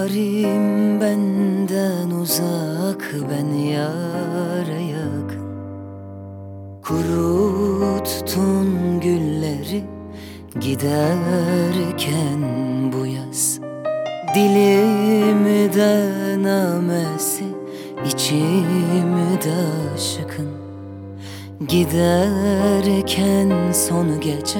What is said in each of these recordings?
Yarim benden uzak, ben yâre yakın. Kuruttun gülleri giderken bu yaz. Dilimde namesi, içimde aşkın. Giderken son gece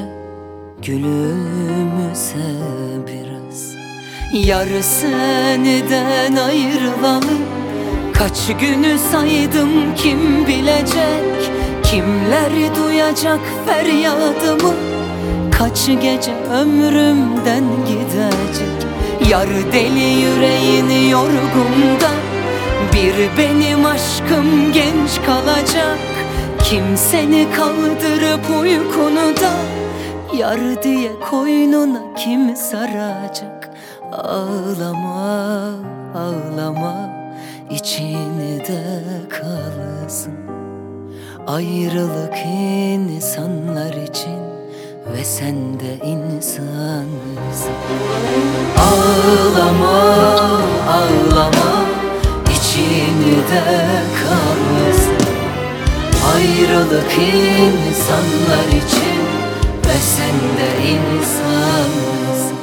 gülümse biraz. Yar seniden ayrılalı kaç günü saydım, kim bilecek? Kimler duyacak feryadımı? Kaç gece ömrümden gidecek? Yar deli yüreğini yorgunda, bir benim aşkım genç kalacak. Kim seni kaldırıp uykunu da, yar diye koynuna kim saracak? Ağlama, ağlama, içinde kalsın. Ayrılık insanlar için ve sen de insansın. Ağlama, ağlama, içinde kalsın. Ayrılık insanlar için ve sen de insansın.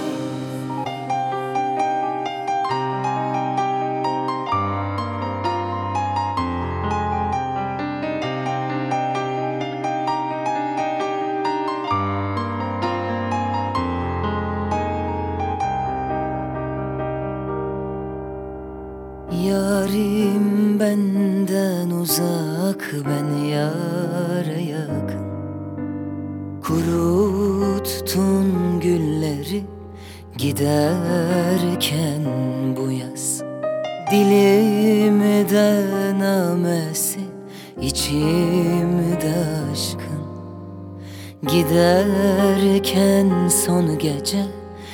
Yarim benden uzak, ben yâre yakın. Kuruttun gülleri giderken bu yaz. Dilimde namesi, içimde aşkın. Giderken son gece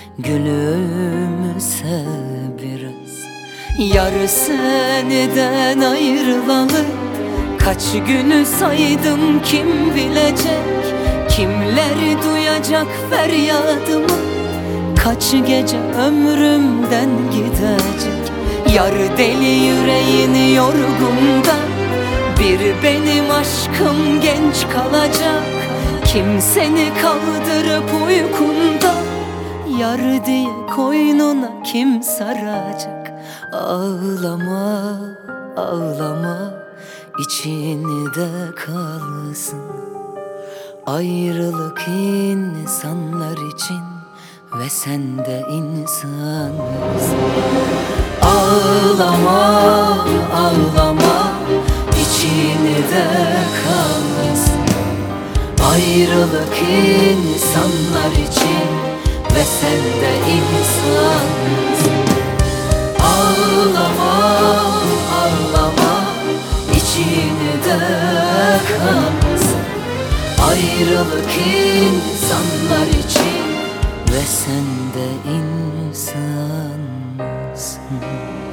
gülümse biraz. Yar seneden ayrılalı kaç günü saydım, kim bilecek? Kimler duyacak feryadımı? Kaç gece ömrümden gidecek? Yar deli yüreğini yorgunda, bir benim aşkım genç kalacak. Kim seni kaldırıp uykunda, yar diye koynuna kim saracak? Ağlama, ağlama, içinde kalsın. Ayrılık insanlar için ve sen de insansın. Ağlama, ağlama, içinde kalsın. Ayrılık insanlar için ve sen de insansın. Ağlama, ağlama, içinde kalsın. Ayrılık insanlar için ve sen de insansın.